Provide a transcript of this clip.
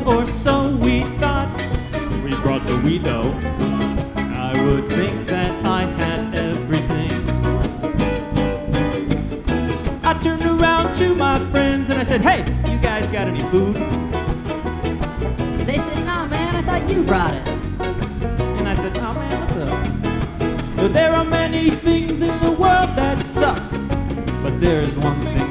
or so we thought. We brought the wheat dough. I would think that I had everything. I turned around to my friends and I said, hey, you guys got any food? They said, nah, man, I thought you brought it. And I said, oh man, what the? There are many things in the world that suck, but there's one thing